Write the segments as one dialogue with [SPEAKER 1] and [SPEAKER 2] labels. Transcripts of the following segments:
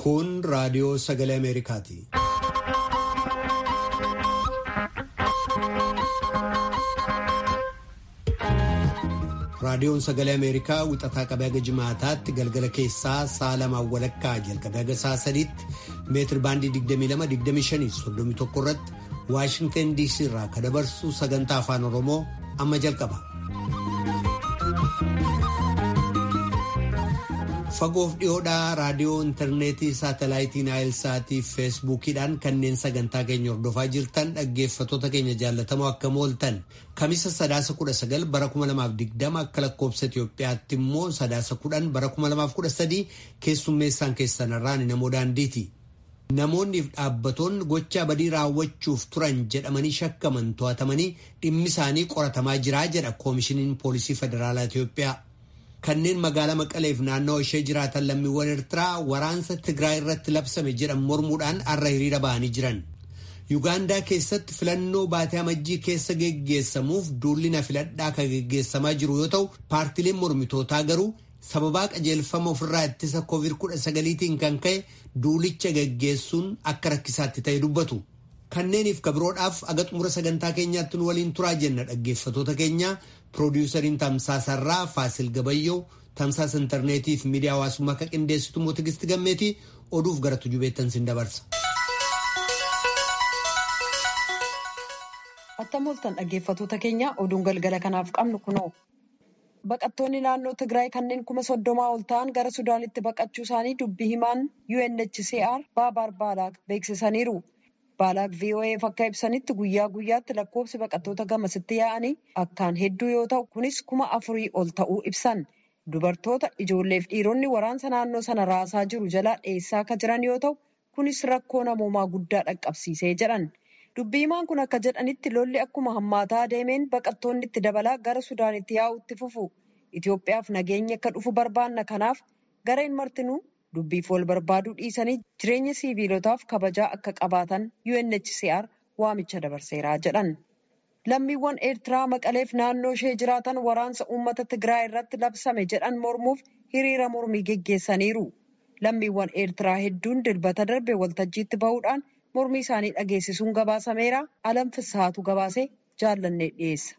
[SPEAKER 1] Kun raadiyoo sagalee Ameerikaati. Raadiyoon sagalee Ameerikaa wixataa qabee haga jimaataatti galgala keessaa sa'a lamaan walakkaa jalqabee haga sa'a sadiitti meetir baandii 22-25-31 irratti Waashingtan DC irraa kan dabarsu sagantaa afaan Oromoo amma jalqaba. Fagoof dhiyoodhaa raadiyoo intarneetii saatalaayitii naayilsaatii fi feesbuukiidhaan kanneen sagantaa keenya hordofaa jirtan dhaggeeffattoota keenya jaallatamoo akkam ooltan kamisa 19 bara 2020 akka lakkoobsa Itoophiyaatti immoo 10 bara 2013 keessummeessaan keessanirraan namoo daandiiti. Namoonni fi dhaabbatoonni gochaa badii raawwachuuf turan jedhamanii shakkaman to'atamanii dhimmi isaanii qoratamaa jiraa jedha koomishiniin poolisii federaalaa Itoophiyaa. Kanneen magaalaa Maqaleef naannoo ishee jiraatan lammiiwwan Eertiraa waraansa Tigraay irratti labsame jedhan mormuudhaan har'a hiriira ba'anii jiran. Yuugaandaa keessatti filannoo baatee amajjii keessa geggeessamuuf duulli na filadhaa kan geggeessamaa jiru yoo ta'u, paartileen mormitootaa garuu sababaa qajeelfama ofirraa ittisa COVID-19tiin kan ka'e duulicha geggeessuun akka rakkisaatti ta'e dubbatu. Kanneeniif kabiroodhaaf aga xumura sagantaa keenyaatti nu waliin turaa jenna dhaggeeffattoota keenya. Piroodyusariin Tamsaasarraa Faasil Gabayyoo, Tamsaasa intarneetii fi miidiyaa hawaasummaa akka qindeessitu immoo Tigisti Gammeetii oduuf gara tujubeettan sin dabarsa.
[SPEAKER 2] Attam ooltan dhaggeeffattoota keenya oduun galgala kanaaf qabnu kunoo. Baqattoonni naannoo Tigraay kanneen 30,000 ol ta'an gara Sudaanitti baqachuu isaanii dubbii himaan UNHCR Baabar Baalaaq beeksisaniiru. Baalaaq VOA'f akka ibsanitti guyyaa guyyaatti lakkoofsi baqattoota gamasitti yaa'anii akkaan hedduu yoo ta'u kunis 4,000 ol ta'uu ibsan. Dubartoota, ijoolleef dhiironni waraansa naannoo sana raasaa jiru jalaa dheessaa akka jiran yoo ta'u kunis rakkoo namoomaa guddaa dhaqqabsiisee jedhan. Dubbii himaan kun akka jedhanitti lolli akkuma hammaataa deemeen baqattoonni itti dabalaa gara Sudaanitti yaa'utti fufu. Itoophiyaaf nageenya akka dhufu barbaanna kanaaf gareen martinuu dubbiif wal barbaaduu dhiisanii jireenya siviilotaaf kabajaa akka qabaatan UNHCR waamicha dabarseeraa jedhan. Lammiiwwan Eertiraa Maqaleef naannoo ishee jiraatan waraansa uummata Tigraay irratti labsame jedhan mormuuf hiriira mormii geggeessaniiru. Lammiiwwan Eertiraa hedduun dilbata darbe waltajjiitti bahuudhaan mormii isaanii dhageessisuun gabaasameera. Alam Fissaatu gabaasee jaallannee dhiyeessa.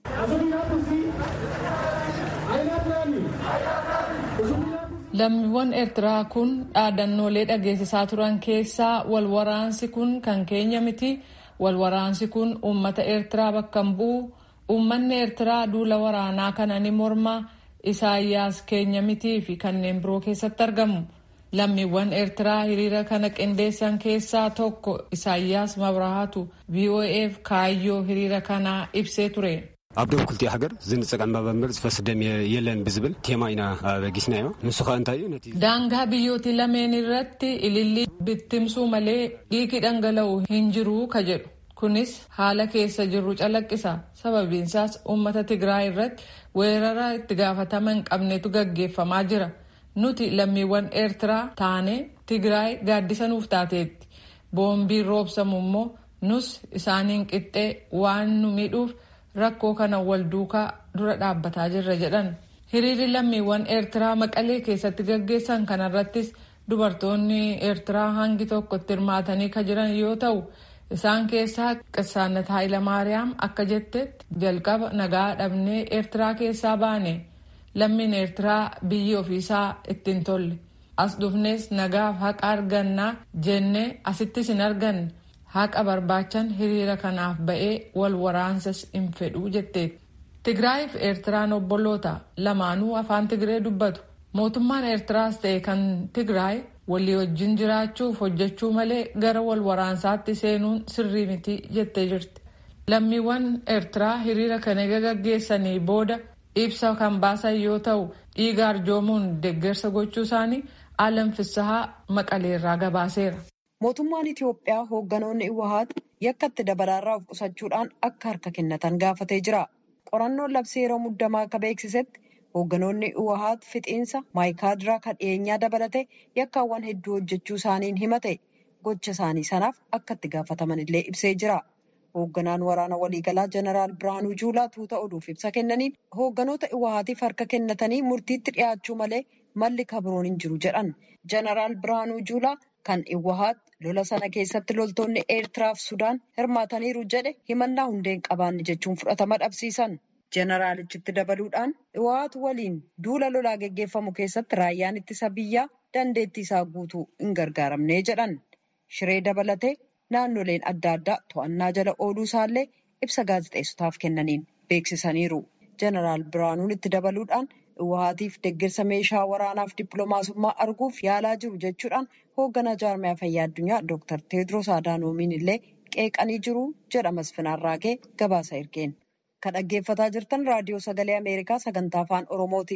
[SPEAKER 3] Lammiiwwan Eertiraa kun dhaadannoolee dhageessisaa turan keessaa walwaraansi kun kan keenya miti, walwaraansi kun uummata Eertiraa bakka hin bu'u, uummanni Eertiraa duula waraanaa kana ni morma, Isaayyaas keenya mitii fi kanneen biroo keessatti argamu. Lammiiwwan Eertiraa hiriira kana qindeessan keessaa tokko Isaayyaas Mabrahaatu VOA'f kaayyoo hiriira kanaa ibsee ture.
[SPEAKER 4] Abdul kulti hagar zinጸቀን በመምር ፈስደም የለን ብዝብል ቴማይና በጊስናዮ ንሱኻ እንታዩ ነቲ
[SPEAKER 3] daangaa biyyooti lameen irratti ililli bittimsuu malee dhiigi dhangala'u hin jiru ka jedhu kunis haala keessa jirru calaqqisa sababiinsaas uummata Tigraay irratti weerara itti gaafatama hin qabnetu gaggeeffamaa jira nuti lammiiwwan Eertiraa taane Tigraay gaaddisa nuuf taateetti boombiin roobsamu immoo nus isaaniin qixxee waan nu miidhuuf rakkoo kana wal duukaa dura dhaabbataa jirra jedhan. Hiriirri lammiiwwan Eertiraa Maqalee keessatti gaggeessan kanarrattis dubartoonni Eertiraa hangi tokko itti hirmaatanii kan jiran yoo ta'u isaan keessaa Qissaannat Hayilamaariyaam akka jettetti jalqaba nagaa dhabnee Eertiraa keessaa baane lammiin Eertiraa biyyi ofiisaa ittiin tolle as dhufnees nagaaf haqa argannaa jennee asittis hin arganne. Haqa barbaachan hiriira kanaaf ba'ee wal waraansas hin fedhuu jetteetti. Tigraay fi Eertiraan obboloota lamaanuu afaan Tigree dubbatu. Mootummaan Eertiraas ta'e kan Tigraay walii wajjin jiraachuuf hojjechuu malee gara wal waraansaatti seenuun sirrii miti jettee jirti. Lammiiwwan Eertiraa hiriira kana gaggeessanii booda ibsa kan baasan yoo ta'u dhiiga arjoomuun deeggarsa gochuu isaanii Alam Fissahaa Maqaleerraa gabaaseera.
[SPEAKER 2] Mootummaan Itoophiyaa hoogganoonni Iwahaat yakka itti dabalaarraa of qusachuudhaan akka harka kennatan gaafatee jira. Qorannoon labsii yeroo muddamaa akka beeksisetti hoogganoonni Iwahaat fixiinsa maayikaadiraa kan dhiyeenyaa dabalate yakkaawwan hedduu hojjechuu isaaniin himate gocha isaanii sanaaf akka itti gaafataman illee ibsee jira. Hoogganaan waraana waliigalaa Jeneraal Birhaanuu Juulaa tuuta oduuf ibsa kennaniin hoogganoota Iwahaatiif harka kennatanii murtiitti dhiyaachuu malee malli kabroon hin jiru jedhan. Jeneraal Birhaanuu Juulaa kan Iwahaat lola sana keessatti loltoonni Eertiraa fi Sudaan hirmaataniiru jedhe himannaa hundee hin qabaanne jechuun fudhatama dhabsiisan. Jeneraalichitti dabaluudhaan Iwahaat waliin duula lolaa geggeeffamu keessatti raayyaan ittisa biyyaa dandeettii isaa guutuu hin gargaaramne jedhan. Shiree dabalatee naannoleen adda addaa to'annaa jala ooluu isaallee ibsa gaazexeessotaaf kennaniin beeksisaniiru. Jeneraal Biraanuun itti dabaluudhaan Iwahaatiif deeggarsa meeshaa waraanaaf dippiloomaasummaa arguuf yaalaa jiru jechuudhaan hoogganaa jaarmiyaa fayyaa addunyaa Dr. Teediroos Adhaanoomiin illee qeeqanii jiru jedha Masfin Arraagee gabaasa ergeen. Kan dhaggeeffataa jirtan raadiyoo sagalee Ameerikaa sagantaa afaan Oromooti.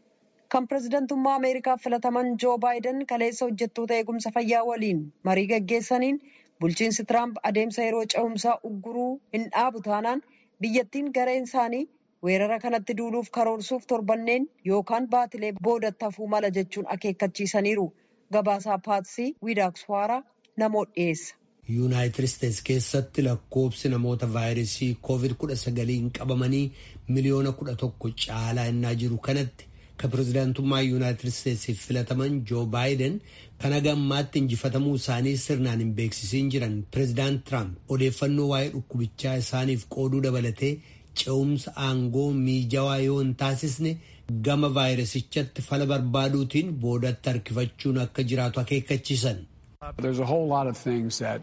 [SPEAKER 2] Kan pirezidantummaa Ameerikaa filataman Joo Baayiden kaleessa hojjettoota eegumsa fayyaa waliin marii gaggeessaniin bulchiinsi Tiraamp adeemsa yeroo ce'umsaa ugguruu hin dhaabu taanaan biyyattiin gareen isaanii weerara kanatti duuluuf karoorsuuf torbanneen yookaan baatilee boodatti hafuu mala jechuun akeekkachiisaniiru. Gabaasaa Paatsii Wiidaakswaaraa namoota dhiyeessa.
[SPEAKER 1] Yuunaayitid Isteetsi keessatti lakkoobsi namoota vaayirasii COVID-19 qabamanii miliyoona 11 caalaa innaa jiru kanatti kan pirezidaantummaa Yuunaayitid Isteetsiif filataman Joo Baayiden kan hagammaatti injifatamuu isaanii sirnaan hin beeksisiin jiran pirezidaant Tiraamp odeeffannoo waa'ee dhukkubichaa isaaniif qooduu dabalatee ce'umsa aangoo miijawaa yoo hin taasisne gama vaayirasichatti fala barbaaduutiin boodatti harkifachuun akka jiraatu akeekkachiisan.
[SPEAKER 5] There's a whole lot of things that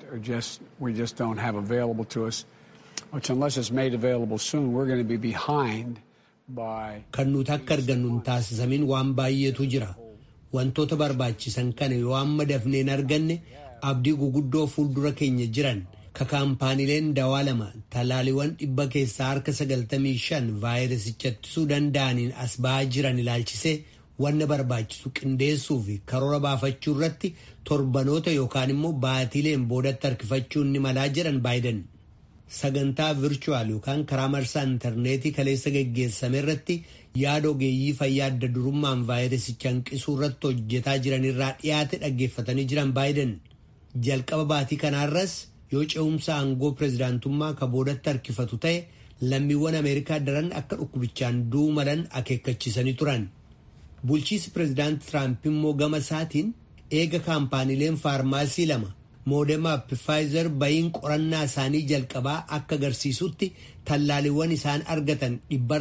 [SPEAKER 5] we just don't have available to us, which unless it's made available soon, we're going to be behind by...
[SPEAKER 1] Kan nuti akka argannu hin taasisamin waan baay'eetu jira. Wantoota barbaachisan kana yoo amma dafneen arganne abdii guguddoo fuuldura keenya jiran ka kaampaaniileen dawaa lama talaaliiwwan 100 keessaa harka 95 vaayirasicha ittisuu danda'aniin as ba'aa jiran ilaalchisee wanna barbaachisu qindeessuu fi karoora baafachuu irratti torbanoota yookaan immoo baatiileen boodatti harkifachuun ni malaa jedhan Baayiden. Sagantaa virchuwaal yookaan karaa marsaa intarneetii kaleessa geggeessame irratti yaada ogeeyyii fayyaa adda durummaan vaayirasicha hanqisuu irratti hojjetaa jiran irraa dhiyaate dhaggeeffatanii jiran Baayiden. Jalqaba baatii kanaarras yoo ce'umsa aangoo pirezidaantummaa ka boodatti harkifatu ta'e lammiiwwan Ameerikaa daran akka dhukkubichaan du'uu malan akeekkachiisanii turan. Bulchiinsi pirezidaant Tiraamp immoo gama isaatiin eega kaampaaniileen faarmaasii lama Moderna fi Pfizer bahiin qorannaa isaanii jalqabaa akka agarsiisutti tallaaliiwwan isaan argatan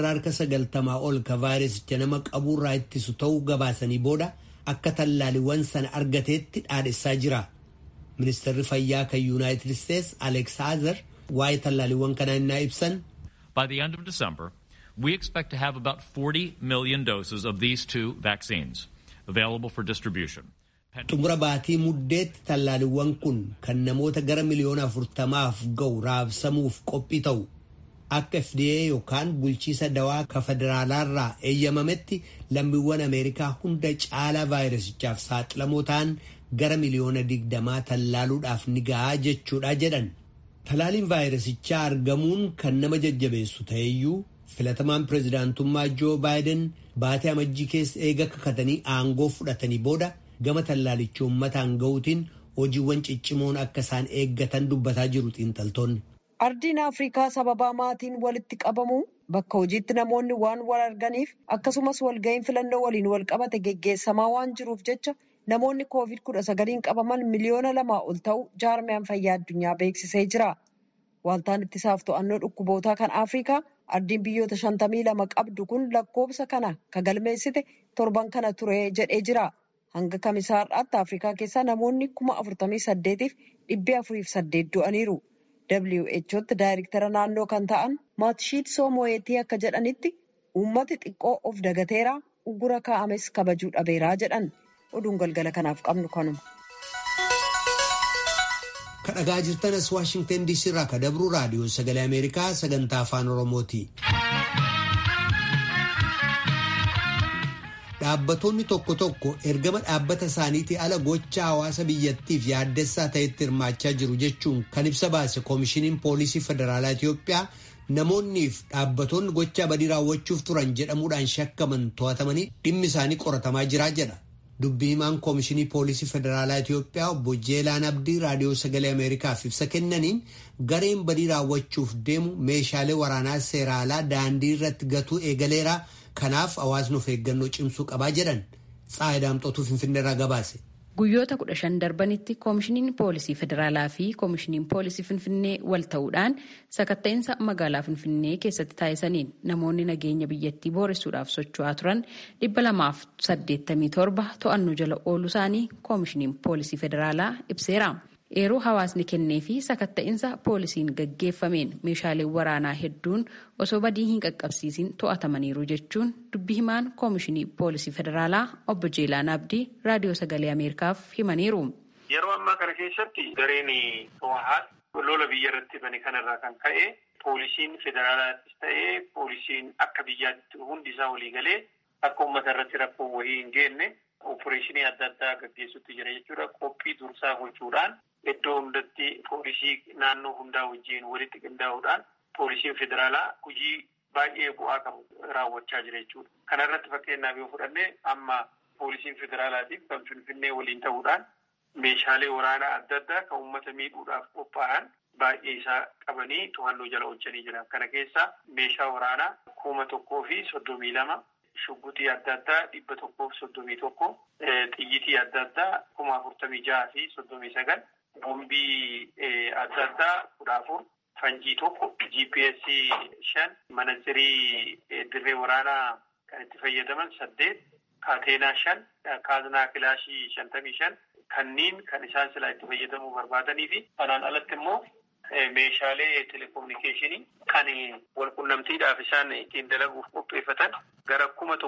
[SPEAKER 1] 90% ol ka vaayirasicha nama qaburraa ittisu ta'uu gabaasanii booda akka tallaaliiwwan sana argateetti dhaadhessaa jira. Ministeerri fayyaa kan Yuunaayitid Isteetsi Alex Azar waa'ee tallaaliiwwan kanaa innaa ibsan.
[SPEAKER 6] By the end of December, we expect to have about 40 million doses of these two vaccines available for distribution.
[SPEAKER 1] Xumura baatii muddeetti tallaaliiwwan kun kan namoota gara miliyoona 40 ga'u raabsamuuf qophii ta'u akka FDA yookaan bulchiisa dawaa ka federaalaarraa eeyyamametti lammiiwwan Ameerikaa hunda caalaa vaayirasichaaf saaxilamoo ta'an gara miliyoona 20 tallaaluudhaaf ni gahaa jechuudha jedhan. Talaaliin vaayirasichaa argamuun kan nama jajjabeessu ta'eyyuu filatamaan pirezidaantummaa Joo Baayiden baatee amajjii keessa eega kakatanii aangoo fudhatanii booda gama tallaalicha uummataan ga'uutiin hojiiwwan ciccimoon akka isaan eeggatan dubbataa jiru xiinxaltoonni.
[SPEAKER 2] Ardiin Afrikaa sababaa maatiin walitti qabamu bakka hojiitti namoonni waan wal arganiif akkasumas walga'iin filannoo waliin wal qabate geggeessamaa waan jiruuf jecha namoonni COVID-19 qabaman miliyoona 2 ol ta'u jaarmiyaan fayyaa addunyaa beeksisee jira. Waaltaan ittisaaf to'annoo dhukkubootaa kan Afrikaa ardiin biyyoota 52 qabdu kun lakkoofsa kana ka galmeessite torban kana ture jedhee jira. Hanga kamisaarraatti Afrikaa keessaa namoonni 48,408 du'aniiru. WHOtti daayirektara naannoo kan ta'an Maatshiit Soomoyeetii akka jedhanitti uummati xiqqoo of dagateera uggura kaa'ames kabajuu dhabeeraa jedhan. Oduun galgala kanaaf qabnu kanuma.
[SPEAKER 1] Kan dhagaa jirtanas Waashingtan DC irraa ka dabru raadiyoo sagalee Ameerikaa sagantaa afaan Oromooti. Dhaabbattoonni tokko tokko ergama dhaabbata isaaniitii ala gocha hawaasa biyyattiif yaaddessaa ta'etti hirmaachaa jiru jechuun kan ibsa baase Koomishiniin Poolisii Federaalaa Itiyoophiyaa namoonniif dhaabbattoonni gocha badii raawwachuuf turan jedhamuudhaan shakkaman to'atamanii dhimmi isaanii qoratamaa jira jedha. Dubbii himaan Koomishinii Poolisii Federaalaa Itiyoophiyaa obbo Jeelaan Abdii raadiyoo sagalee Ameerikaaf ibsa kennaniin gareen badii raawwachuuf deemu meeshaalee waraanaa seeraalaa daandii irratti gatuu eegaleera. Kanaaf hawaasni of eeggannoo cimsuu qabaa jedhan Tsaayidaa Amxootuu Finfinneerraa gabaase.
[SPEAKER 7] Guyyoota 15 darbanitti koomishiniin poolisii federaalaa fi koomishiniin poolisii Finfinnee wal ta'uudhaan sakatta'insa magaalaa Finfinnee keessatti taasisaniin namoonni nageenya biyyattii booressuudhaaf socho'aa turan 287 to'annoo jala ooluu isaanii koomishiniin poolisii federaalaa ibseera. Yeroo hawaasni kennee fi sakatta'insa poolisiin gaggeeffameen meeshaalee waraanaa hedduun osoo badii hin qaqqabsiisin to'atamaniiru jechuun dubbii himaan koomishinii poolisii federaalaa obbo Jeelaan Abdii raadiyoo sagalee Ameerikaaf himaniiru.
[SPEAKER 8] Yeroo ammaa kana keessatti gareen Hawwaat lola biyya irratti bane kanarraa kan ka'e poolisiin federaalaattis ta'ee poolisiin akka biyyaatti hundi isaa walii galee akka uummata irratti rakkoo wayii hin geenne opereeshinii adda addaa gaggeessutti jira jechuudha. Qophii dursaa gochuudhaan iddoo hundatti poolisii naannoo hundaa wajjin walitti qindaa'uudhaan poolisiin federaalaa hojii baay'ee bu'aa qabu raawwachaa jira jechuudha. Kana irratti fakkeenyaaf yoo fudhanne amma poolisiin federaalaatiif kan Finfinnee waliin ta'uudhaan meeshaalee waraanaa adda addaa kan uummata miidhuudhaaf qophaa'an baay'ee isaa qabanii to'annoo jala oolchanii jiran. Kana keessaa meeshaa waraanaa 1,032, shuggutii adda addaa 131, xiyyitii adda addaa 46,000 fi 39, bombii adda addaa 14, fanjii 1, GPS 5, manazirii dirree waraanaa kan itti fayyadaman 8, kaateenaa 5, kaaznaa kilaashii 55 kanneen kan isaan silaa itti fayyadamuu barbaadanii fi kanaan alatti immoo meeshaalee telekominikeeshinii kan walqunnamtiidhaaf isaan ittiin dalaguuf qopheeffatan gara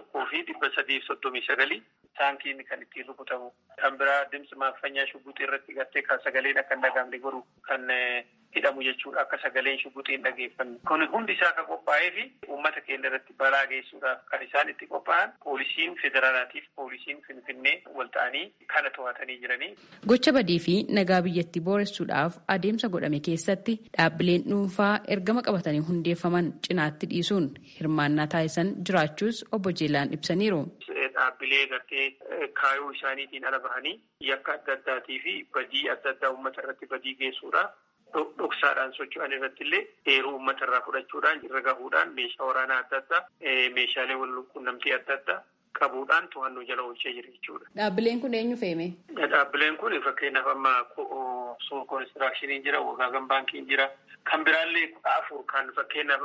[SPEAKER 8] 1,339 taankiin kan ittiin rukutamu kan biraa dimtsi maaffanyaa shugguxii irratti gartee kan sagaleen akka hin dhagaamne godhu kan hidhamu jechuudha. Akka sagaleen shugguxii hin dhageeffanne kun hundi isaa kan qophaa'ee fi uummata keenya irratti balaa geessuudhaaf kan isaan itti qophaa'an poolisiin federaalaatiif poolisiin Finfinnee wal ta'anii kana to'atanii jiranii.
[SPEAKER 7] Gocha badii fi nagaa biyyattii booressuudhaaf adeemsa godhame keessatti dhaabbileen dhuunfaa ergama qabatanii hundeeffaman cinaatti dhiisuun hirmaannaa taasisan jiraachuus obbo Jeelaan ibsaniiru.
[SPEAKER 8] Dhaabbilee gartee kaayoo isaaniitiin ala bahanii yakka adda addaatii fi badii adda addaa uummata irratti badii geessuudhaaf dhoksaadhaan socho'an irratti illee eeruu uummata irraa fudhachuudhaan irra gahuudhaan meeshaa waraanaa adda addaa meeshaalee walqunnamtii adda addaa qabuudhaan to'annoo jala oolchee jira jechuudha.
[SPEAKER 7] Dhaabbileen kun eenyu fe'ame?
[SPEAKER 8] Dhaabbileen kun fakkeenyaaf amma Soor Koonistiraakshiniin jira, Wagaagan Baankiin jira. Kan biraallee 4 kan fakkeenyaaf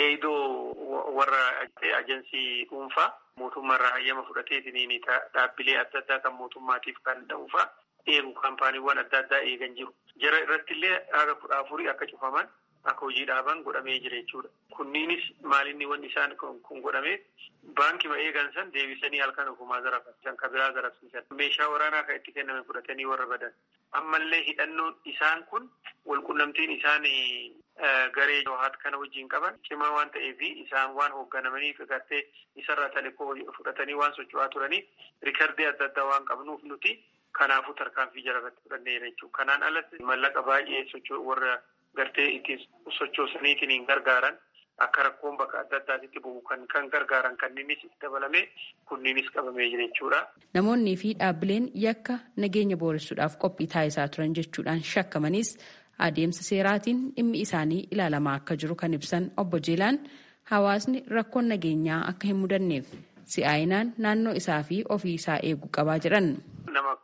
[SPEAKER 8] eedoo warra ajensii dhuunfaa mootummaarraa hayyama fudhateetiin dhaabbilee adda addaa kan mootummaatiif kan dhuunfaa eegu kaampaaniiwwan adda addaa eegan jiru. Jara irratti illee haga 14 akka cufaman akka hojii dhaaban godhamee jira jechuudha. Kunniinis maalinni wanni isaan kun godhamee baankii eegan san deebisanii halkan ofumaa zarafatan kan biraa zarafsiisan. Meeshaa waraanaa kan itti kenname fudhatanii warra badan. Ammallee hidhannoon isaan kun walqunnamtiin isaan garee Hawwaat kana wajjin qaban cimaa waan ta'eef isaan waan hoogganamaniif gartee isarraa talekoo fudhatanii waan socho'aa turaniif riikardii adda addaa waan qabnuuf nuti kanaafuu tarkaanfii jala irratti fudhanneera jechuudha. Kanaan alatti mallaqa baay'ee warra gartee ittiin sochoosaniitiin hin gargaaran akka rakkoon bakka adda addaatitti bu'u kan gargaaran kanniinis dabalamee kunniinis qabamee jira jechuudha.
[SPEAKER 7] Namoonnii fi dhaabbileen yakka nageenya booressuudhaaf qophii taasisaa turan jechuudhaan shakkamanis adeemsa seeraatiin dhimmi isaanii ilaalamaa akka jiru kan ibsan obbo Jeelaan hawaasni rakkoon nageenyaa akka hin mudanneef si'aayinaan naannoo isaa fi ofii isaa eeguu qabaa jedhan.
[SPEAKER 8] Nama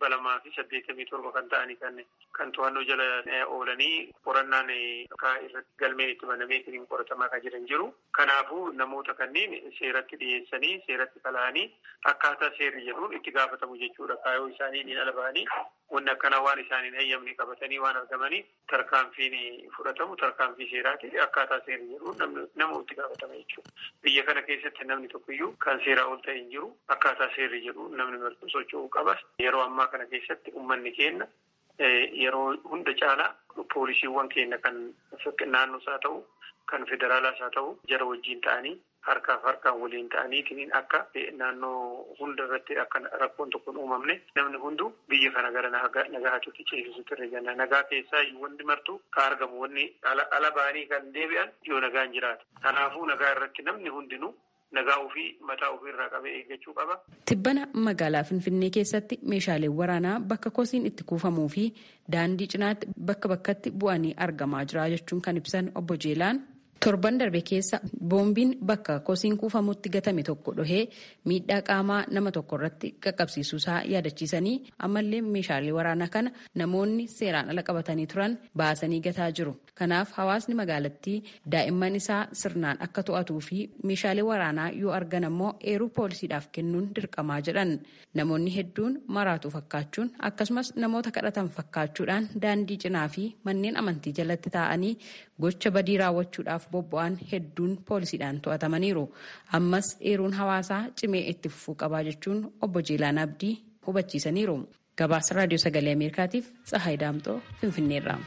[SPEAKER 8] 287 kan ta'anii kan to'annoo jala oolanii qorannaan irratti galmeen itti banameetiin qoratamaa kan jiran jiru. Kanaafuu namoota kanneen seeratti dhiyeessanii seeratti kala'anii akkaataa seerri jedhuun itti gaafatamu jechuudha. Kaayoo isaanii ala bahanii wanni akkana waan isaaniin hayyamni qabatanii waan argamanii tarkaanfiin fudhatamu tarkaanfii seeraati akkaataa seerri jedhuun nama itti gaafatama jechuudha. Biyya kana keessatti namni tokkoyyuu kan seeraa ol ta'e hin jiru akkaataa seerri jedhuun namni martuu socho'uu qabas. Yeroo ammaa kana keessatti uummanni keenya yeroo hunda caalaa poolisiiwwan keenya kan naannoos haa ta'u kan federaalaas haa ta'u jara wajjin ta'anii harkaaf harkaan waliin ta'aniitiin akka naannoo hunda irratti akka rakkoon tokko hin uumamne namni hundu biyya kana gara nagaatti ceesisuutti irra janna. Nagaa keessaa wanti martuu kan argamu wanni ala ba'anii kan deebi'an yoo nagaan jiraata. Kanaafuu nagaa irratti namni hundinuu nagaa ofii mataa ofii irraa qabee eeggachuu qaba.
[SPEAKER 7] Tibbana magaalaa Finfinnee keessatti meeshaaleen waraanaa bakka kosiin itti kuufamuu fi daandii cinaatti bakka bakkatti bu'anii argamaa jira jechuun kan ibsan obbo Jeelaan. torban darbe keessa boombiin bakka kosiin kuufamutti gatame tokko dhohee miidhaa qaamaa nama tokko irratti qaqqabsiisuusaa yaadachiisanii ammallee meeshaalee waraanaa kana namoonni seeraan ala qabatanii turan baasanii gataa jiru. Kanaaf hawaasni magaalattii daa'imman isaa sirnaan akka to'atuu fi meeshaalee waraanaa yoo argan ammoo eeruu poolisiidhaaf kennuun dirqamaa jedhan. Namoonni hedduun maraatuu fakkaachuun akkasumas namoota kadhatan fakkaachuudhaan daandii cinaa fi manneen amantii jalatti taa'anii gocha badii raawwachuudhaaf bobba'an hedduun poolisiidhaan to'atamaniiru. Ammas eeruun hawaasaa cimee itti fufuu qabaa jechuun obbo Jeelaan Abdii hubachiisaniiru. Gabaasa Raadiyoo Sagalee Ameerikaatiif Tsahaay Daamxoo Finfinneerraa.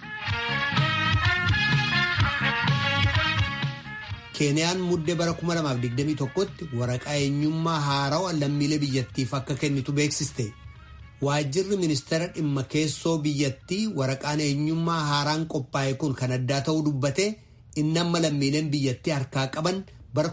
[SPEAKER 1] Keeniyaan muddee bara 2021tti waraqaa eenyummaa haarawaa lammiilee biyyattiif akka kennitu beeksiste. Waajjirri ministeera dhimma keessoo biyyattii waraqaan eenyummaa haaraan qophaa'e kun kan addaa ta'uu dubbate inni amma lammiileen biyyattii harkaa qaban bara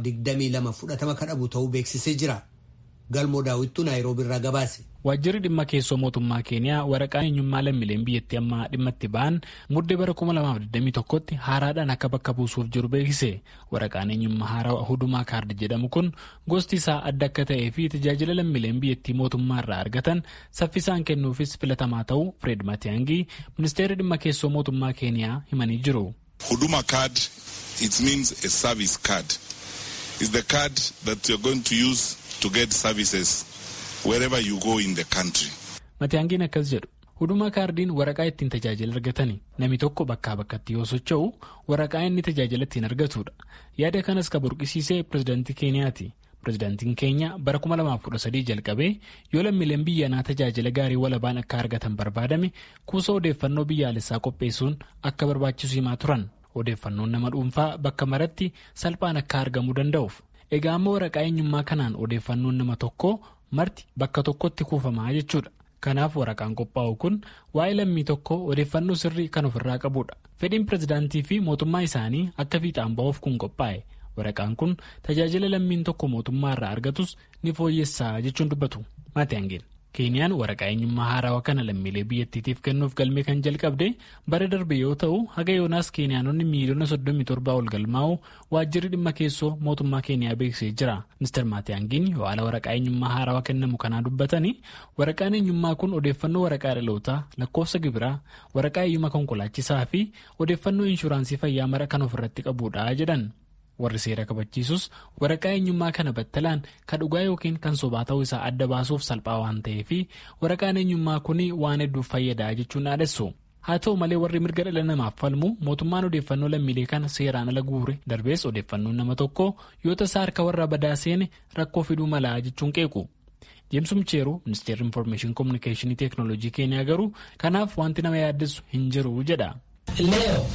[SPEAKER 1] 2022 fudhatama kan dhabu ta'uu beeksisee jira. Galmoo Daawwittuu Naayiroobii irraa gabaase.
[SPEAKER 9] Waajjirri dhimma keessoo mootummaa Keeniyaa waraqaan eenyummaa lammiileen biyyattii amma dhimma itti ba'an muddee bara 2021tti haaraadhaan akka bakka buusuuf jiru beeksise. Waraqaan eenyummaa haaraa Hudumaa kaardi jedhamu kun gosti isaa adda akka ta'ee fi tajaajila lammiileen biyyattii mootummaa irraa argatan saffisaan kennuufis filatamaa ta'uu Fred Matiang'i ministeerri dhimma keessoo mootummaa Keeniyaa himanii jiru.
[SPEAKER 10] Huduma card, it means a service card. It's the card that you're going to use to get services wherever you go in the country.
[SPEAKER 9] Matiangin akkas jedhu huduma kaardiin waraqaa ittiin tajaajila argatani namni tokko bakkaa bakkatti yoo socho'u waraqaa inni tajaajila ittiin argatudha. Yaada kanas ka burqisiisee pirezidaantii Keeniyaati. Pirezidaantiin Keeniyaa bara 2013 jalqabee yoo lammiileen biyyanaa tajaajila gaarii walabaan akka argatan barbaadame kuusa odeeffannoo biyyaalessaa qopheessuun akka barbaachisu himaa turan. Odeeffannoon nama dhuunfaa bakka maratti salphaan akka argamuu danda'uuf. Egaa amma waraqaa eenyummaa kanaan odeeffannoon nama tokkoo marti bakka tokkotti kuufamaa jechuudha. Kanaaf waraqaan qophaa'u kun waa'ee lammii tokkoo odeeffannoo sirrii kan ofirraa qabudha. Fedhiin pirezidaantii fi mootummaa isaanii akka fiixaan ba'uuf kun qophaa'e. Waraqaan kun tajaajila lammiin tokko mootummaa irraa argatus ni fooyyessaa jechuun dubbatu. Matiangin. Keeniyaan waraqaa eenyummaa haarawaa kana lammiilee biyyattiitiif kennuuf galmee kan jalqabde bara darbe yoo ta'u haga yoonaas keeniyaanonni miiliyoona 37 ol galmaa'u waajjirri dhimma keessoo mootummaa Keeniyaa beeksisee jira. Mr. Matiangin yoo haala waraqaa eenyummaa haarawaa kennamu kanaa dubbatanii waraqaan eenyummaa kun odeeffannoo waraqaa dhalootaa, lakkoofsa gibiraa, waraqaa eeyyama konkolaachisaa fi odeeffannoo inshuraansii fayyaa mara kan ofirratti qabudha jedhan. Warri seera kabachiisus waraqaa eenyummaa kana battalaan kan dhugaa yookiin kan sobaa ta'uu isaa adda baasuuf salphaa waan ta'eef waraqaan eenyummaa kun waan hedduuf fayyadaa jechuun dhaadessu. Haa ta'u malee warri mirga dhala namaaf falmu mootummaan odeeffannoo lammiilee kana seeraan ala guure darbees odeeffannoon nama tokko yoo tasaa harka warra badaa seene rakkoo fiduu malaa jechuun qeequ. James Mcheeru ministeerri Information Communication Technology Keeniyaa garuu kanaaf wanti nama yaaddessu hin jiru jedha.
[SPEAKER 11] Leo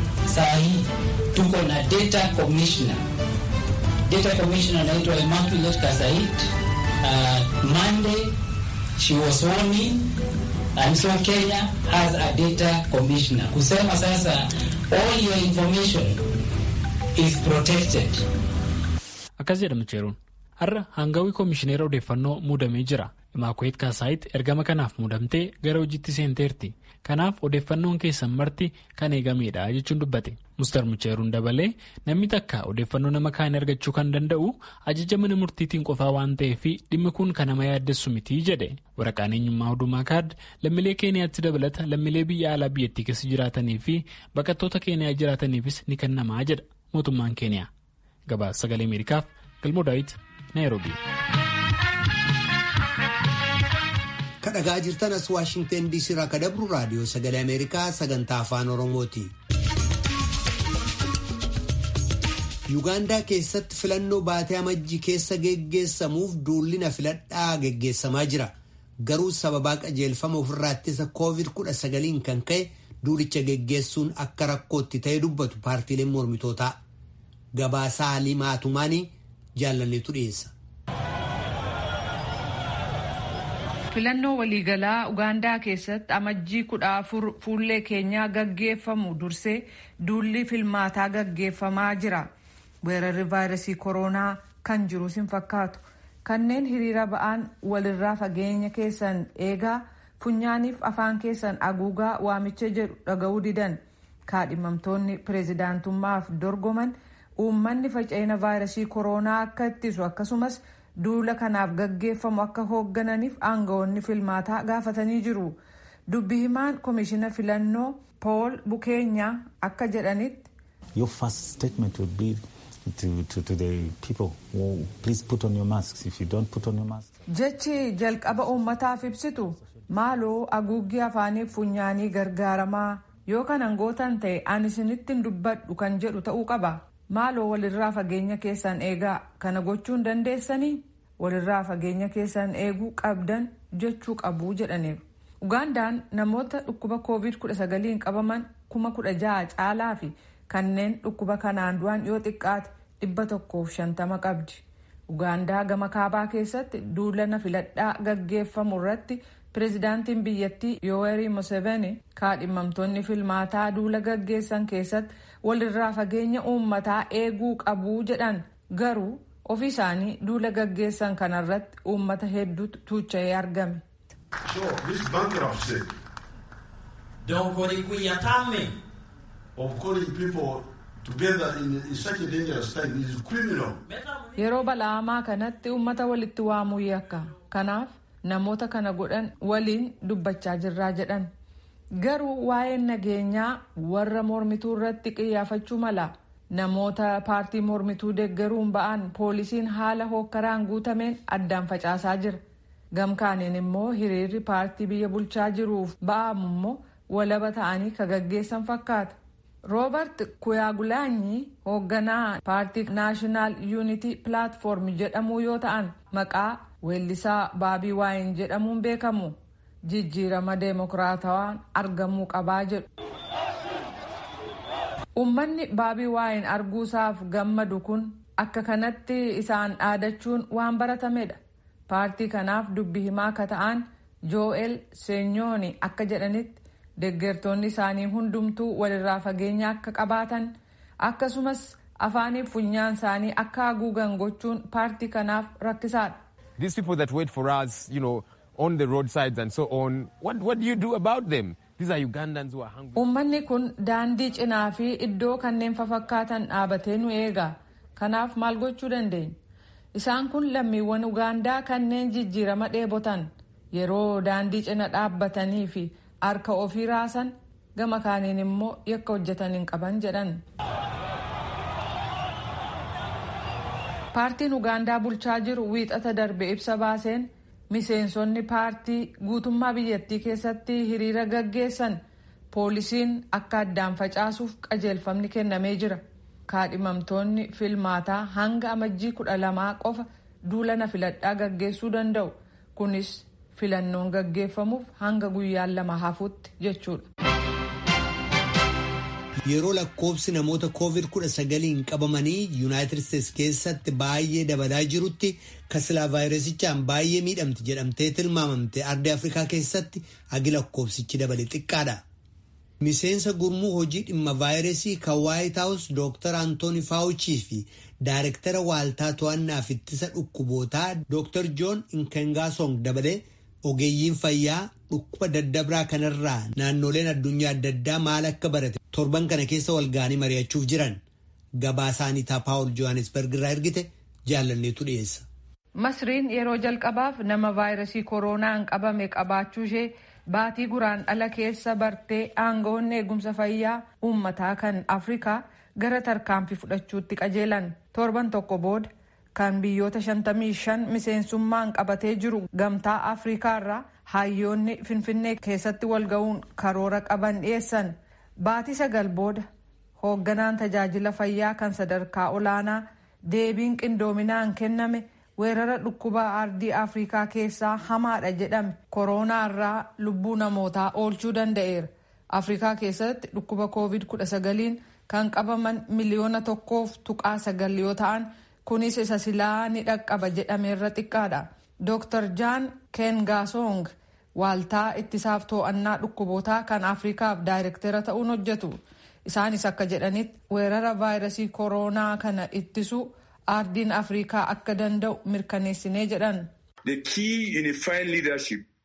[SPEAKER 11] sahi tuko na data commissioner. Data commissioner anaitwa Immaculate Kasait. Monday she was sworn in and so Kenya has a data commissioner. Kusema sasa all your information is protected.
[SPEAKER 9] Akkas jedha Mcheeruun. Har'a hangawii koomishineera odeeffannoo muudamee jira. Immaculate Kasait ergama kanaaf muudamtee gara hojiitti seenteerti. Kanaaf odeeffannoon keessan marti kan eegamedha jechuun dubbate. Mr. Mcheeruun dabalee namni takka odeeffannoo nama kaan argachuu kan danda'u ajaja mana murtiitiin qofaa waan ta'eef dhimmi kun kan nama yaaddessu miti jedhe. Waraqaan eenyummaa Hudumaa kaard lammiilee Keeniyaatti dabalata lammiilee biyya alaa biyyattii keessa jiraatanii fi baqattoota Keeniyaa jiraataniifis ni kennamaa jedha mootummaan Keeniyaa. Gabaasa Sagalee Ameerikaaf Galmoo Daawit Naayiroobii.
[SPEAKER 1] Kadhagaa jirtan as Waashingten DC irraa kadabru raadiyoo Sagalee Ameerikaa sagantaa afaan Oromooti. Yuugaandaa keessatti filannoo baatee amajjii keessa geggeessamuuf duullina filadhaa geggeessamaa jira. Garuu sababaa qajeelfama ofirraa ittisa COVID-19 kan ka'e duulicha geggeessuun akka rakkootti ta'e dubbatu paartiileen mormitootaa. Gabaasaa Haliimaa Tumaanii jaallanneetu dhiyeessa.
[SPEAKER 3] Filannoo waliigalaa Ugaandaa keessatti amajjii 14 fuullee keenyaa gaggeeffamu dursee duulli filmaataa gaggeeffamaa jira. Weerarri vaayirasii koronaa kan jirus hin fakkaatu. Kanneen hiriira ba'an walirraa fageenya keessan eegaa funyaaniif afaan keessan haguugaa waamicha jedhu dhaga'uu didan. kaadhimamtoonni pireezidaantummaaf dorgoman uummanni faca'ina vaayirasii kooroonaa akka ittisu akkasumas duula kanaaf gaggeeffamu akka hooggananiif aangawoonni filmaataa gaafatanii jiru. Dubbi himaan koomishina filannoo Pool Bukeenyaa akka jedhanitti.
[SPEAKER 12] Your first statement would be to the people, please put on your masks. If you don't put on your mask.
[SPEAKER 3] Jechi jalqaba uummataaf ibsitu maaloo haguuggii afaaniif funyaanii gargaaramaa yoo kanan gootan ta'e ani isinittiin dubbadhu kan jedhu ta'uu qaba. Maaloo walirraa fageenya keessan eegaa kana gochuun dandeessanii walirraa fageenya keessan eeguu qabdan jechuu qabu jedhaniiru. Ugandaan namoota dhukkuba COVID-19 qabaman 16,000 caalaa fi kanneen dhukkuba kanaan du'an yoo xiqqaate 150 qabdi. Ugaandaa gama kaabaa keessatti duula filadhaa gaggeeffamu irratti pireezidaantiin biyyattii Yoweri Museveni kaadhimamtoonni filmaataa duula gaggeessan keessatti walirraa fageenya uummataa eeguu qabu jedhan garuu ofii isaanii duula gaggeessan kanarratti uummata hedduutu tuucha'ee argame.
[SPEAKER 13] So this bankruptcy, don't call it kuyatame, of calling people together in such a dangerous time is criminal.
[SPEAKER 3] Yeroo balaamaa kanatti uummata walitti waamuu yakka. Kanaaf namoota kana godhan waliin dubbachaa jirraa jedhan. Garuu waa'een nageenyaa warra mormituu irratti qiyyaafachuu mala. Namoota paartii mormituu deeggaruun ba'an poolisiin haala hookkaraan guutameen addaan facaasaa jira. Gamkaaniin immoo hiriirri paartii biyya bulchaa jiruuf ba'amu immoo walaba ta'anii ka gaggeessan fakkaata. Roobert Kuyaagulanyi hoogganaa paartii Naashinaal Yuunitii Pilaatfoorm jedhamuu yoo ta'an maqaa weellisaa Baabii Waayin jedhamuun beekamu. Jijjiirama deemokiraatawaan argamuu qabaa jedhu. Uummanni Baabii Waayin arguusaaf gammadu kun akka kanatti isaan dhaadachuun waan baratamedha. Paartii kanaaf dubbi himaa akka ta'an Joel Senyooni akka jedhanitti deeggartoonni isaanii hundumtuu walirraa fageenya akka qabaatan akkasumas afaaniif funyaan isaanii akka haguugan gochuun paartii kanaaf rakkisaadha.
[SPEAKER 14] These people that wait for us, on the roadsides and so on, what do you do about them? These are Ugandans who are hungry.
[SPEAKER 3] Uummanni kun daandii cinaa fi iddoo kanneen fafakkaatan dhaabatee nu eega. Kanaaf maal gochuu dandeenya? Isaan kun lammiiwwan Ugaandaa kanneen jijjiirama dheebotan yeroo daandii cina dhaabbatanii fi harka ofii raasan gama kaaniin immoo yakka hojjetan hin qaban jedhan. Paartiin Ugaandaa bulchaa jiru wiixata darbe ibsa baaseen miseensonni paartii guutummaa biyyattii keessatti hiriira gaggeessan poolisiin akka addaan facaasuuf qajeelfamni kennamee jira. Kaadhimamtoonni filmaataa hanga amajjii 12 qofa duula filadhaa gaggeessuu danda'u. Kunis filannoon gaggeeffamuuf hanga guyyaan 2 hafuutti jechuudha.
[SPEAKER 1] Yeroo lakkoobsi namoota COVID-19 qabamanii Yuunaayitid Isteetsi keessatti baay'ee dabalaa jirutti kasilaa vaayirasichaan baay'ee miidhamti jedhamtee tilmaamamte ardii Afrikaa keessatti agi lakkoobsichi dabale xiqqaadha. Miseensa gurmuu hojii dhimma vaayirasii kan White House Dr. Anthony Fauci fi Daayirektara Waaltaa To'annaaf Ittisa Dhukkubootaa Dr. John Nkengasong dabalee ogeeyyiin fayyaa dhukkuba daddabraa kanarraa naannoleen addunyaa adda addaa maal akka barate torban kana keessa walga'anii mari'achuuf jiran. Gabaasaanii Paawul Johannesburg irraa ergite jaalanneetu dhiyeessa.
[SPEAKER 3] Masriin yeroo jalqabaaf nama vaayirasii kooroonaan qabame qabaachuu ishee baatii guraandhala keessa bartee aangawoonni eegumsa fayyaa uummataa kan Afrikaa gara tarkaanfii fudhachuutti qajeelan. Torban tokko booda kan biyyoota 55 miseensummaan qabatee jiru gamtaa Afrikaa irraa hayyoonni Finfinnee keessatti walga'uun karoora qaban dhiyeessan. Baatii 9 booda hoogganaan tajaajila fayyaa kan sadarkaa olaanaa deebiin qindoominaan kenname weerara dhukkuba ardii Afrikaa keessaa hamaadha jedhame kooroonaa irraa lubbuu namootaa oolchuu danda'eera. Afrikaa keessatti dhukkuba COVID-19 kan qabaman miliyoona 1.9 yoo ta'an kunis isa silaa ni dhaqqaba jedhameerra xiqqaadha. Dr. John Nkengasong waaltaa ittisaaf to'annaa dhukkubootaa kan Afrikaaf daayirektara ta'uun hojjetu. Isaanis akka jedhanitti weerara vaayirasii kooroonaa kana ittisuu ardiin Afrikaa akka danda'u mirkaneessinee jedhan.
[SPEAKER 15] The key unifying leadership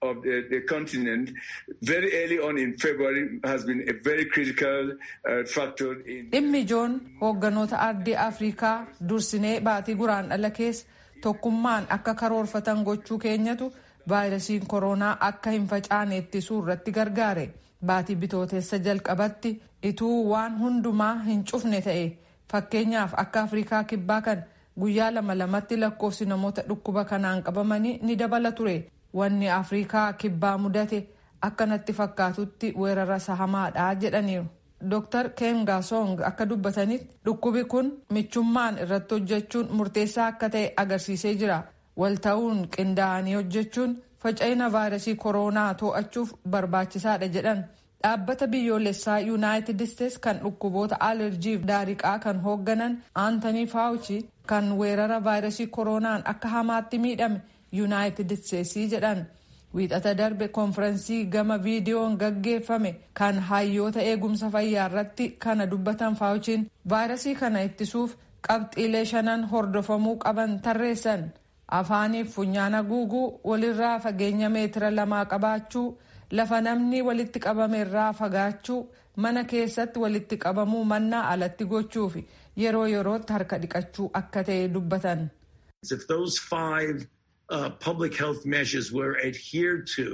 [SPEAKER 15] of the continent very early on in February has been a very critical factor in.
[SPEAKER 3] Dhimmi ijoon hoogganoota ardii Afrikaa dursinee baatii guraandhala keessa tokkummaan akka karoorfatan gochuu keenyatu vaayirasiin koronaa akka hin facaane ittisuu irratti gargaare. Baatii bitooteessa jalqabatti ituu waan hundumaa hin cufne ta'e fakkeenyaaf akka Afrikaa kibbaa kan guyyaa 2 lakkoofsi namoota dhukkuba kanaan qabamanii ni dabala ture. Wanni Afrikaa kibbaa mudate akkanatti fakkaatutti weerara sahamaadha jedhaniiru. Dr. Kengasong akka dubbatanitti dhukkubi kun michummaan irratti hojjechuun murteessaa akka ta'e agarsiisee jira. Walta'uun qindaa'anii hojjechuun faca'ina vaayirasii koronaa to'achuuf barbaachisaadha jedhan. Dhaabbata biyyoolessaa Yuunaayitid Isteetsi kan dhukkuboota alerjiif daariqaa kan hoogganan Aantanii Faawuchi kan weerara vaayirasii koronaan akka hamaatti miidhame Yuunaayitid Isteetsi jedhan. Wiixata darbe konfirensii gama viidiyoon gaggeeffame kan hayyoota eegumsa fayyaa irratti kana dubbatan Faawuchiin vaayirasii kana ittisuuf qabxiilee 5 hordofamuu qaban tarreessan. Afaaniif funyaan haguuguu, walirraa fageenya meetira 2 qabaachuu, lafa namni walitti qabame irraa fagaachuu, mana keessatti walitti qabamuu mannaa alatti gochuu fi yeroo yerootti harka dhiqachuu akka ta'e dubbatan.
[SPEAKER 16] If those 5 public health measures were adhered to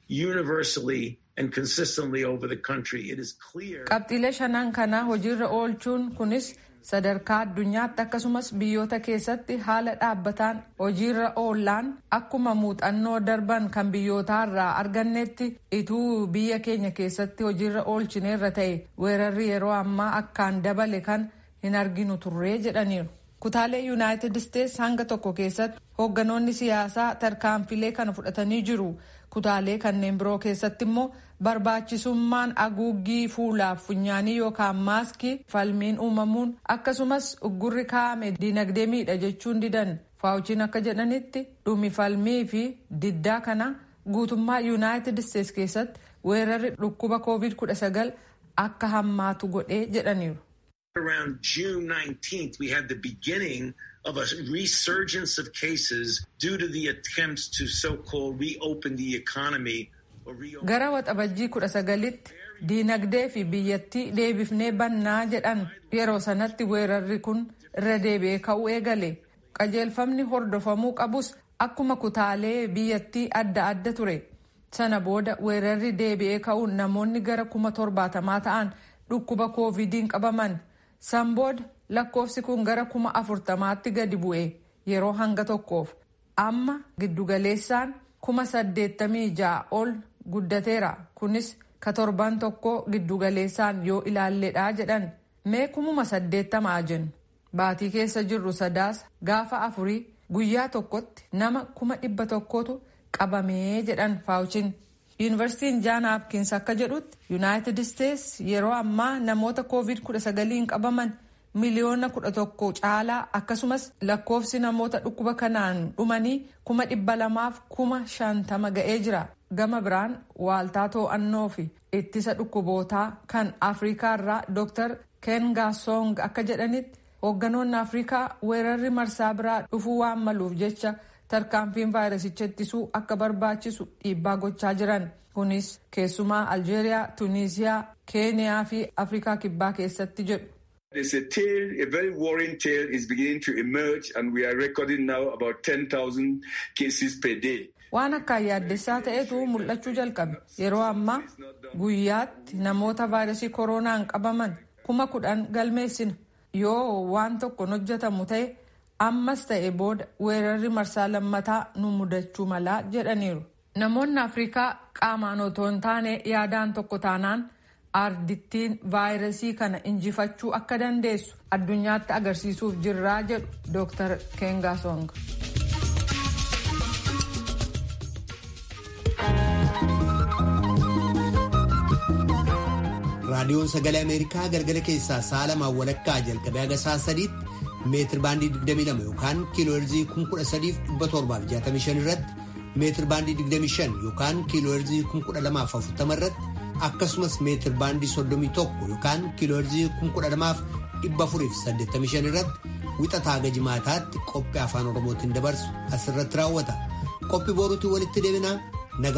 [SPEAKER 16] universally and consistently over the country, it is clear.
[SPEAKER 3] Qabxiilee 5 kana hojiirra oolchuun kunis sadarkaa addunyaatti akkasumas biyyoota keessatti haala dhaabbataan hojiirra oolaan akkuma muuxannoo darban kan biyyootaarraa argannetti ituu biyya keenya keessatti hojiirra oolchineerra ta'e weerarri yeroo ammaa akkaan dabale kan hin arginu turree jedhaniiru. Kutaalee Yuunaayitid Isteetsi hanga tokko keessatti hoogganoonni siyaasaa tarkaanfilee kana fudhatanii jiru. Kutaalee kanneen biroo keessatti immoo barbaachisummaan haguuggii fuulaaf funyaanii yookaan maaskii falmiin uumamuun akkasumas uggurri kaa'ame dinagdee miidha jechuun didan. Faawuchiin akka jedhanitti dhumi falmii fi diddaa kana guutummaa Yuunaayitid Isteetsi keessatti weerarri dhukkuba COVID-19 akka hammaatu godhee jedhaniiru.
[SPEAKER 16] Around June 19th, we had the beginning of a resurgence of cases due to the attempts to so-called reopen the economy.
[SPEAKER 3] Gara waxabajjii 19tti diinagdee fi biyyattii deebifnee bannaa jedhan yeroo sanatti weerarri kun irra deebi'ee ka'uu eegale. Qajeelfamni hordofamuu qabus akkuma kutaalee biyyattii adda adda ture. Sana booda weerarri deebi'ee ka'uun namoonni gara 70,000 ta'an dhukkuba koovidiin qabaman. San booda lakkoofsi kun gara 40,000tti gadi bu'e yeroo hanga tokkoof. Amma giddugaleessaan 86,000 ol guddateera. Kunis ka torban tokko giddugaleessaan yoo ilaalledha jedhan. Mee 80,000 jennu. Baatii keessa jirru sadaasa gaafa 4 guyyaa tokkotti nama 100,000tu qabamee jedhan Faawuchiin. Yuunivarsiitiin Jaan Hapkins akka jedhutti Yuunaayitid Isteetsi yeroo ammaa namoota COVID-19 qabaman miliyoona 11 caalaa akkasumas lakkoofsi namoota dhukkuba kanaan dhumanii 250,000 ga'ee jira. Gama biraan waaltaa to'annoo fi ittisa dhukkubootaa kan Afrikaa irraa Dr. Kengasong akka jedhanitti hoogganoonni Afrikaa weerarri marsaa biraa dhufuu waan maluuf jecha tarkaanfiin vaayirasicha ittisuu akka barbaachisu dhiibbaa gochaa jiran. Kunis keessumaa Aljeeriyaa, Tuniisiyaa, Keeniyaa fi Afrikaa kibbaa keessatti jedhu.
[SPEAKER 15] There's a very worrying tale is beginning to emerge and we are recording now about 10,000 cases per day.
[SPEAKER 3] Waan akkaan yaaddessaa ta'etu mul'achuu jalqabe. Yeroo ammaa guyyaatti namoota vaayirasii koronaan qabaman 10,000 galmeessina. Yoo waan tokko hojjetamu ta'e ammas ta'e booda weerarri marsaa lammataa nu mudachuu malaa jedhaniiru. Namoonni Afrikaa qaamaan otoo hin taane yaadaan tokko taanaan ardittiin vaayirasii kana injifachuu akka dandeessu addunyaatti agarsiisuuf jirraa jedhu Dr. Kengasong.
[SPEAKER 1] Raadiyoon Sagalee Ameerikaa galgala keessaa sa'a 2 walakkaa jalqabee haga sa'a 3tti meetir baandii 22 yookaan kiilooherzii 13,765 irratti meetir baandii 25 yookaan kiilooherzii 12,040 irratti akkasumas meetir baandii 31 yookaan kiilooherzii 12,485 irratti wixataa haga jimaataatti qophii afaan oromootiin dabarsu asirratti raawwata. Qophii boruutiin walitti deebinaa